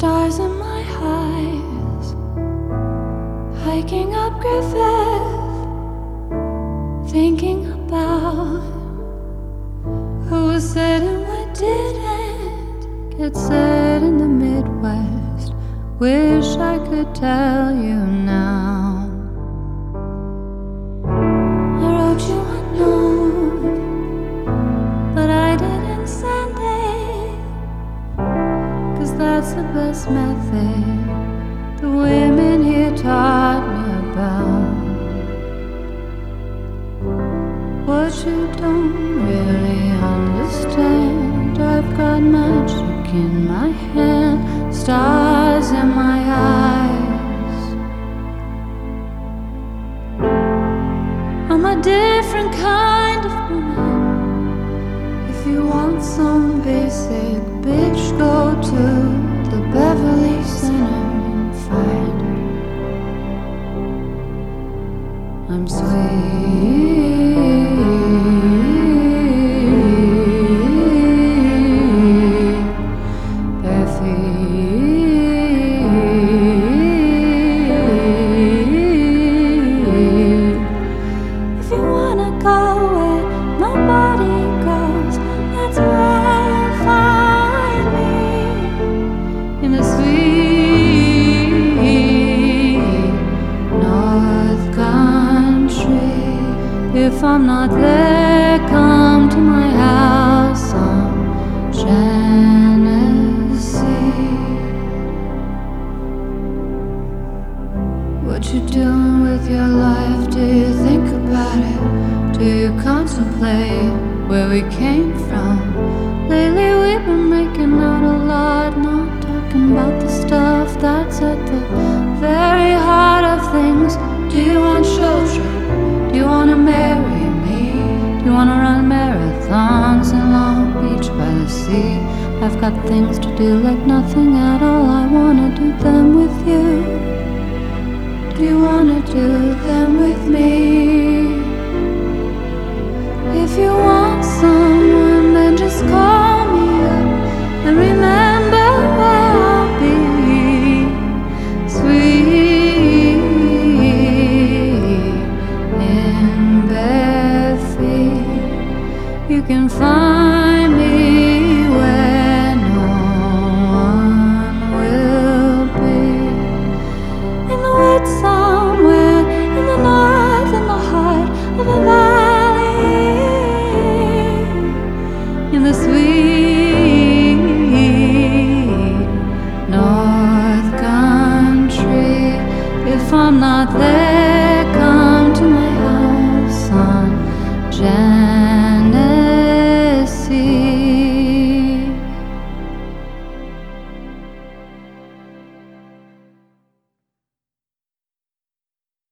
stars in my eyes, hiking up Griffith, thinking about who was said and what didn't get said in the Midwest. Wish I could tell you now. I wrote you a note, but I didn't send it, 'cause that's the best method the women here taught me about. What you don't really understand, I've got magic in my hand, stars in my eyes. I'm a different kind of woman. If you want some basic bitch, go to the Beverly Center and find her. I'm sweet, bare feet. If you wanna go where nobody goes, that's where you'll find me, in the sweet North Country. If I'm not there, come to my house on Genesee. What you doing with your life? Do you think about it? Do you contemplate where we came from? Lately we've been making out a lot, not talking about the stuff that's at the very heart of things. Do you want children? Do you wanna marry me? Do you wanna run marathons in Long Beach by the sea? I've got things to do like nothing at all. I wanna do them with you. Do you wanna do them with me? If you want someone, then just call me up and remember where I'll be. Sweet in bare feet, you can find me where no one will be. In the woods somewhere, in the north, in the heart of a valley, in the sweet North Country. If I'm not there,